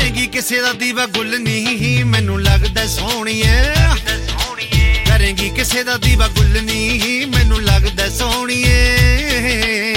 ਕਰੇਂਗੀ ਕਿਸੇ ਦਾ ਦੀਵਾ ਗੁੱਲ ਨਹੀਂ ਮੈਨੂੰ ਲੱਗਦਾ ਸੋਹਣੀਏ ਕਰੇਂਗੀ ਕਿਸੇ ਦਾ ਦੀਵਾ ਗੁੱਲ ਨਹੀਂ ਮੈਨੂੰ ਲੱਗਦਾ ਸੋਹਣੀਏ